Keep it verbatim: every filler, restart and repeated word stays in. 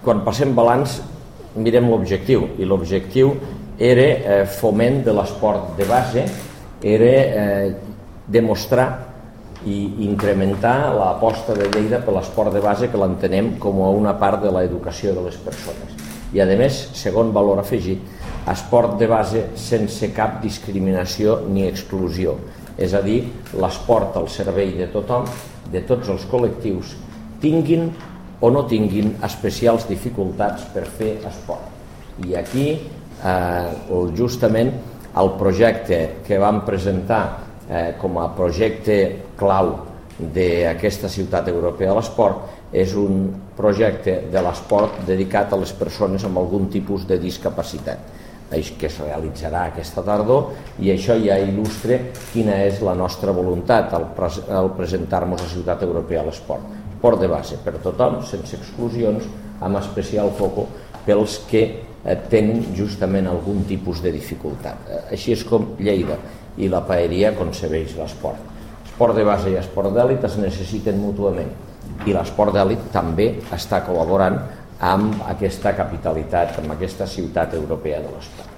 quan passem balanç mirem l'objectiu, i l'objectiu era eh, foment de l'esport de base, era eh, demostrar i incrementar l'aposta de Lleida per l'esport de base, que l'entenem com a una part de l'educació de les persones. I a més, segon valor afegit, esport de base sense cap discriminació ni exclusió, és a dir, l'esport al servei de tothom, de tots els col·lectius, tinguin o no tinguin especials dificultats per fer esport. I aquí, eh, justament, el projecte que vam presentar eh, com a projecte clau d'aquesta ciutat europea de l'esport és un projecte de l'esport dedicat a les persones amb algun tipus de discapacitat, que es realitzarà aquesta tardor, i això ja il·lustra quina és la nostra voluntat al, pres al presentar-nos a Ciutat Europea de l'Esport. Esport de base per tothom, sense exclusions, amb especial foco pels que eh, tenen justament algun tipus de dificultat. Així és com Lleida i la Paeria concebeix l'esport. Esport de base i esport d'èlit es necessiten mútuament, i l'esport d'èlit també està col·laborant amb aquesta capitalitat, amb aquesta ciutat europea de l'esport.